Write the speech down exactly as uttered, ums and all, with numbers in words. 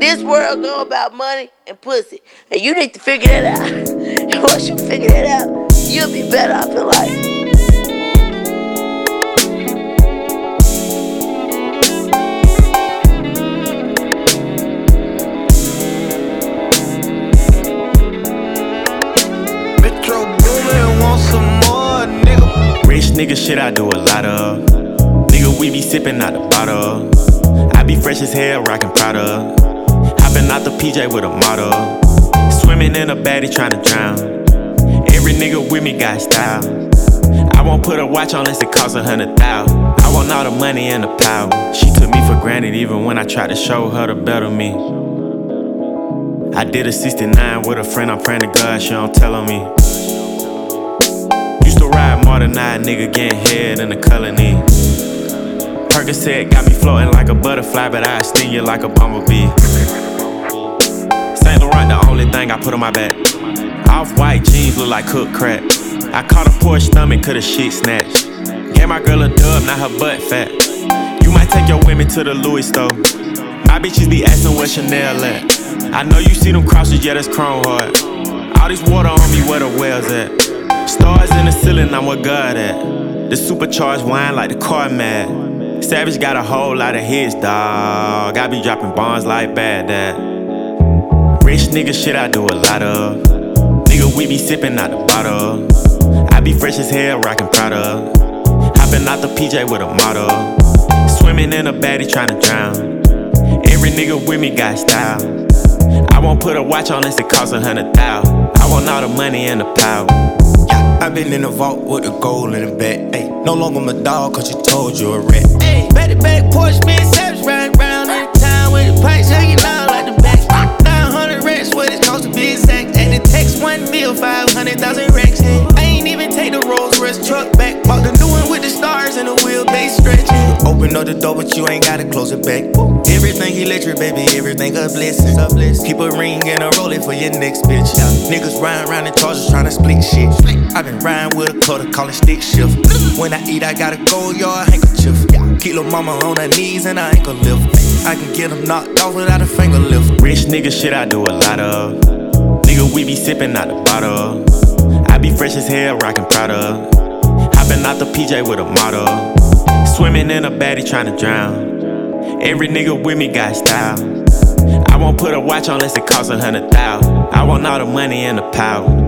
This world go about money and pussy, and you need to figure that out. And once you figure that out, you'll be better off in life. Rich nigga shit I do a lot of. Nigga, we be sippin' out the bottle. I be fresh as hell, rockin' Prada. Hoppin' out the P J with a model. Swimming in a baddie tryna drown. Every nigga with me got style. I won't put a watch on unless it costs a hundred thou. I want all the money and the power. She took me for granted even when I tried to show her the better me. I did a sixty-nine with a friend, I'm praying to God she don't tell on me. Used to ride more than I, nigga getting head in the colony. Percocet got me floating like a butterfly, but I sting you like a bumblebee. Saint Laurent the only thing I put on my back. Off-white jeans look like cooked crack. I caught a poor stomach, cut a shit snatch. Gave my girl a dub, not her butt fat. You might take your women to the Louis store. My bitches be asking where Chanel at. I know you see them crosses, yeah, that's chrome hard. All this water on me, where the wells at? Stars in the ceiling, I'm where God at. The supercharged wine like the car mad. Savage got a whole lot of hits, dawg. I be dropping bombs like Baghdad. Rich nigga shit I do a lot of. Nigga, we be sippin' out the bottle. I be fresh as hell, rockin' Prada. Hoppin' out the P J with a model. Swimming in a baddie tryna drown. Every nigga with me got style. I won't put a watch on unless it costs a hundred thou. I want all the money and the power. I been in the vault with the gold in the back. Ay, no longer my dog, cause you told you a rat. Ay, back to back, Porsche, being savage, riding round in the town with the pipes hanging out like the back. nine hundred racks, what it cost to be exact. And the text one bill, five hundred thousand racks. I ain't even take the Rolls Royce truck back. Bought the new one with the stars and the wheelbase stretching. Open up the door, but you ain't gotta close it back. Everything electric, baby, everything a blessing. Keep a ring and a roll it for your next bitch. Niggas riding around in charges trying to split shit. I been riding with a cutter, callin' stick shift. When I eat, I gotta go yard handkerchief. Keep lil' mama on her knees and I ankle lift. I can get them knocked off without a finger lift. Rich nigga shit I do a lot of. Nigga, we be sippin' out the bottle. I be fresh as hell, rockin' Prada. Hoppin' out the P J with a model. Swimming in a baddie tryna drown. Every nigga with me got style. I won't put a watch on unless it costs a hundred thou. I want all the money and the power.